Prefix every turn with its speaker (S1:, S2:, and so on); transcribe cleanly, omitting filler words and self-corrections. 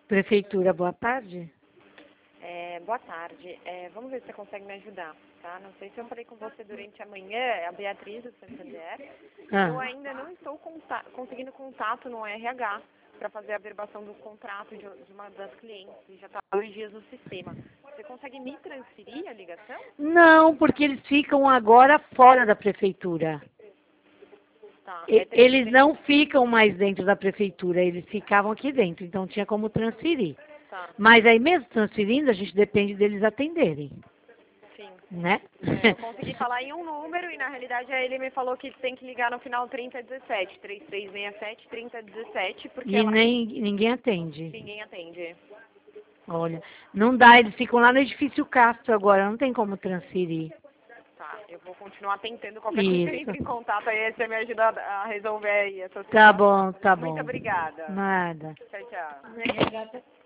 S1: Prefeitura, boa tarde.
S2: Boa tarde. Vamos ver se você consegue me ajudar, tá? Não sei se eu falei com você durante a manhã, é a Beatriz do Santander. Eu ainda não estou conseguindo contato no RH para fazer a averbação do contrato de uma das clientes. Já está 2 dias no sistema. Você consegue me transferir a ligação?
S1: Não, porque eles ficam agora fora da prefeitura.
S2: Tá.
S1: Eles não ficam mais dentro da prefeitura, eles ficavam aqui dentro, então tinha como transferir.
S2: Tá.
S1: Mas aí mesmo transferindo, a gente depende deles atenderem,
S2: Sim.
S1: né?
S2: Eu consegui falar em um número e na realidade aí ele me falou que tem que ligar no final 3017, 3367 3017, porque
S1: E ninguém atende.
S2: ninguém atende.
S1: Olha, não dá, eles ficam lá no edifício Castro agora, não tem como transferir.
S2: Tá, eu vou continuar tentando qualquer coisa que entre em contato aí, você me ajuda a resolver aí essa situação.
S1: Tá bom, tá bom.
S2: Muito obrigada.
S1: Nada.
S2: Tchau, tchau.